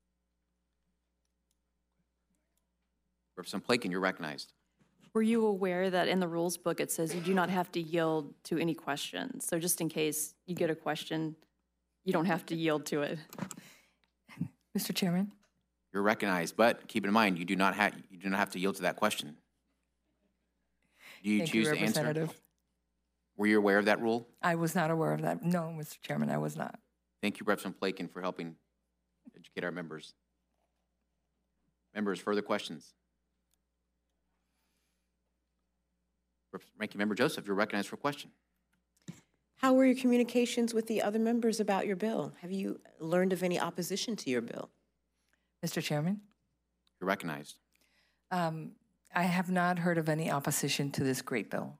Representative Plakin, you're recognized. Were you aware that in the rules book it says you do not have to yield to any questions? So just in case you get a question, you don't have to yield to it. Mister Chairman. You're recognized, but keep in mind you do not have you do not have to yield to that question. Do you Thank choose you, to answer? Representative. Were you aware of that rule? I was not aware of that. No, Mister Chairman, I was not. Thank you, Representative Plakin, for helping educate our members. Members, further questions? Ranking Member Joseph, you're recognized for a question. How were your communications with the other members about your bill? Have you learned of any opposition to your bill? Mister Chairman, You're recognized. um, I have not heard of any opposition to this great bill.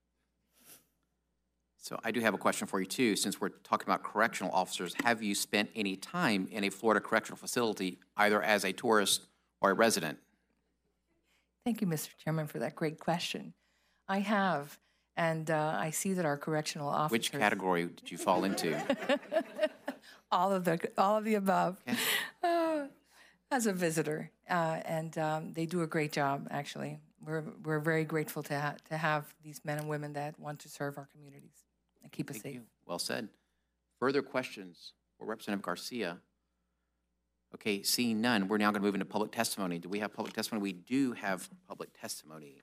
So I do have a question for you too. Since we're talking about correctional officers, have you spent any time in a Florida correctional facility, either as a tourist or a resident? Thank you, Mister Chairman, for that great question. I have, and uh, I see that our correctional officers. Which category did you fall into? all of the all of the above. Uh, as a visitor, uh, and um, they do a great job. Actually, we're we're very grateful to ha- to have these men and women that want to serve our communities and keep us Thank safe. you. Well said. Further questions for Representative Garcia? Okay, seeing none, we're now going to move into public testimony. Do we have public testimony? We do have public testimony.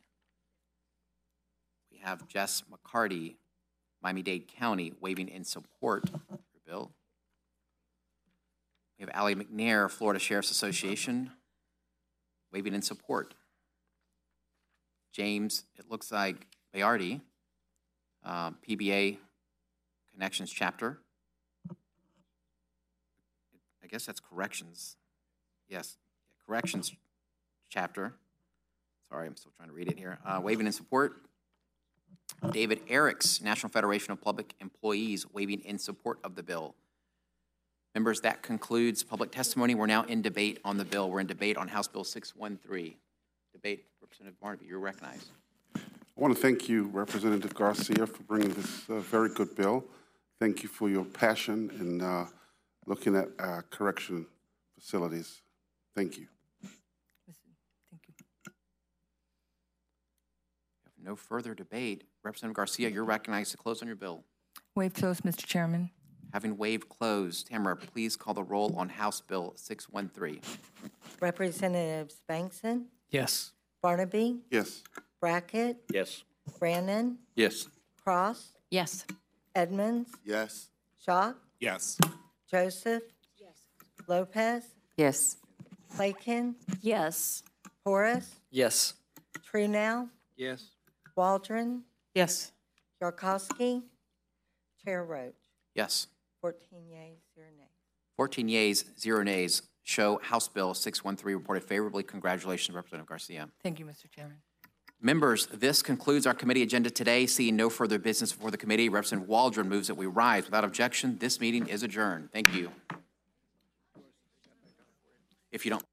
We have Jess McCarty, Miami-Dade County, waiving in support of your bill. We have Allie McNair, Florida Sheriff's Association, waiving in support. James, it looks like Bayardi, uh, P B A Connections Chapter. I guess that's corrections. Yes, corrections chapter. Sorry, I'm still trying to read it here. Uh, waiving in support. David Eriks, National Federation of Public Employees, waiving in support of the bill. Members, that concludes public testimony. We're now in debate on the bill. We're in debate on House Bill six one three. Debate, Representative Barnaby, you're recognized. I want to thank you, Representative Garcia, for bringing this uh, very good bill. Thank you for your passion in uh, looking at uh, correction facilities. Thank you. Thank you. No further debate. Representative Garcia, you're recognized to close on your bill. Waive close, Mister Chairman. Having waived closed, Tamara, please call the roll on House Bill six one three. Representatives Bankson, Yes. Barnaby, Yes. Brackett, Yes. Brannon, Yes. Cross, Yes. Edmonds, Yes. Schock, Yes. Joseph, Lopez, Yes. Lakin, Yes. Horace, Yes. Truenow, Yes. Waldron, Yes. Yarkowski, Chair Roach. Yes. fourteen yeas, zero nays. fourteen yeas, zero nays. Show House Bill six one three reported favorably. Congratulations, Representative Garcia. Thank you, Mister Chairman. Members, this concludes our committee agenda today. Seeing no further business before the committee, Representative Waldron moves that we rise. Without objection, this meeting is adjourned. Thank you. If you don't